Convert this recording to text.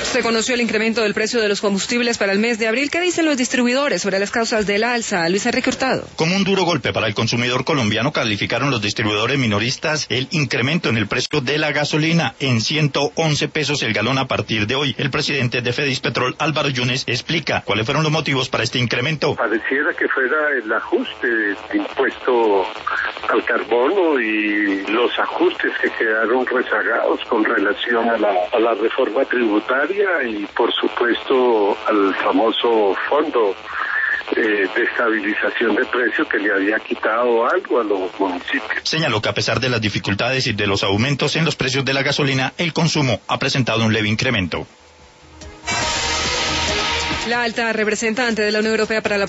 Se conoció el incremento del precio de los combustibles para el mes de abril. ¿Qué dicen los distribuidores sobre las causas del alza? Luis Enrique Hurtado. Como un duro golpe para el consumidor colombiano, calificaron los distribuidores minoristas el incremento en el precio de la gasolina en 111 pesos el galón a partir de hoy. El presidente de Fedispetrol, Álvaro Yunes, explica cuáles fueron los motivos para este incremento. Pareciera que fuera el ajuste del impuesto al carbono y los ajustes que quedaron rezagados con relación a la reforma tributaria y por supuesto al famoso fondo de estabilización de precios que le había quitado algo a los municipios. Señaló que a pesar de las dificultades y de los aumentos en los precios de la gasolina, el consumo ha presentado un leve incremento. La alta representante de la Unión Europea para la